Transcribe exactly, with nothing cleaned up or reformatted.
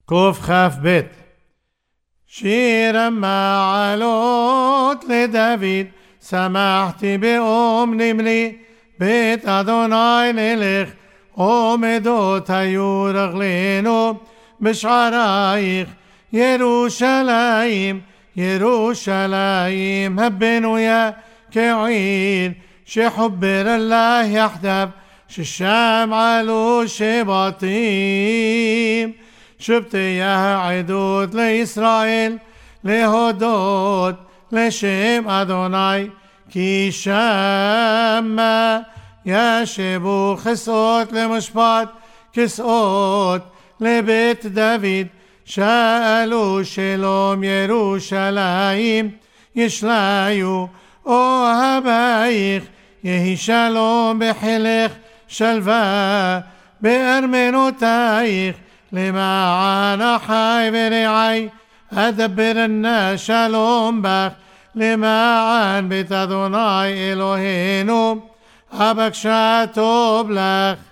קכ"ב. שיר המעלות לדוד, שמחתי באומרים לי, בית אדוני נלך, עומדות היו רגלינו בשערייך, ירושלים, ירושלים הבנויה כעיר שחובר אללה יחדיו, ששם עלו שבטים, שבטי העדות לישראל, להודות לשם אדוני, כי שמה ישבו כסאות למשפט, כסאות לבית דוד, שאלו שלום ירושלים, ישליו אוהבייך, יהי שלום בחילך, שלווה בארמנותייך, למען אחי ורעי אדברנה שלום בך, למען בית אדוני אלוהינו אבקשה טוב לך.